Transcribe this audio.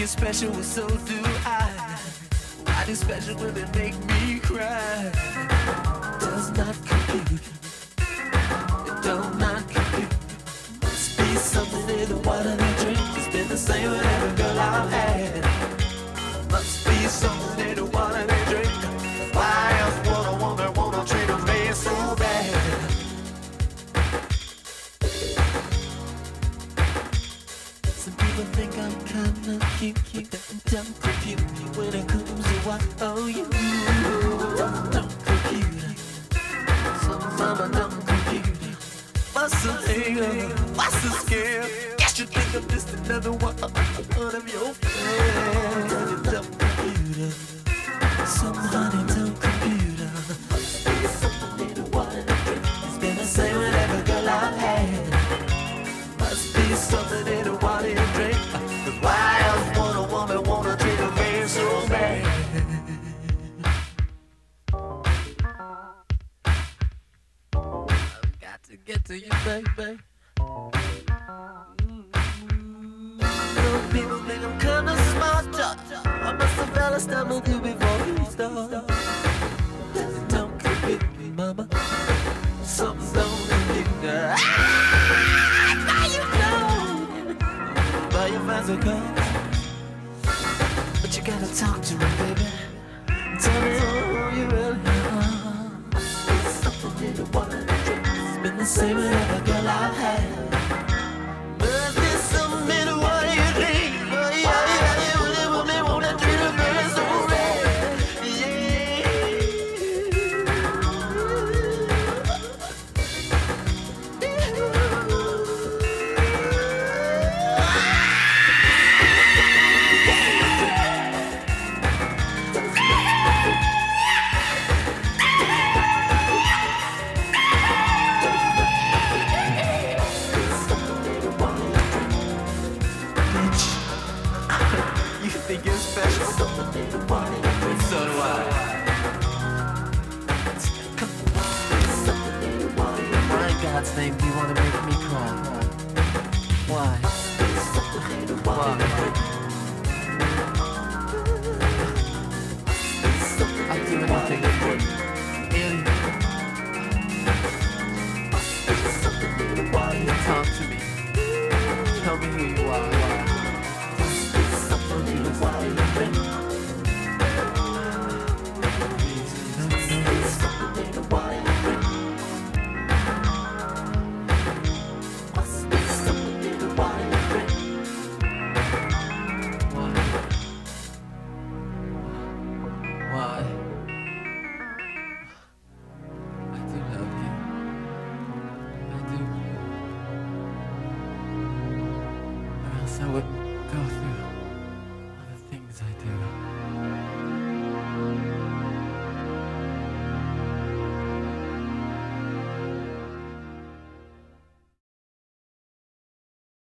you're special, well, so do I. Why do special women make me cry? Does not compute. It does not compute. Must be something in the water they drink. It's been the same with every girl I've had. Must be something in the water they drink. Why else would a woman wanna treat a man so bad? Some people think I'm kinda cute, but I'm dumb compute when it comes to what I owe you. Dumb compute. Some mama dumb compute. What's a hater? What's a scare? Guess you think I'm just another one of your friends. Dumb computer. Some honey dumb computer. Something in the water to drink. It's been the same with every girl I've had. Must be something in the water you drink. Cause why else would a woman wanna treat a man so bad? I've got to get to you, baby. Some people think I'm kinda smart. I must have fell a stumble with you before you start. Don't compute me, mama. Something don't compute me. Now you know. Buy your fans a car. But you gotta talk to me, baby. Tell me who you really are. Something in the water to drink. It's been the same with every girl I've had. Must be something in the water you drink. Oh, yeah, you live me wanna treat a girl so bad. You think you're special? So do I. Why in God's name do you want to make me cry? Why? Why? I'll do anything for you. Talk to me. Tell me who you are. Why? I do love you. I do. Or else I wouldn't go through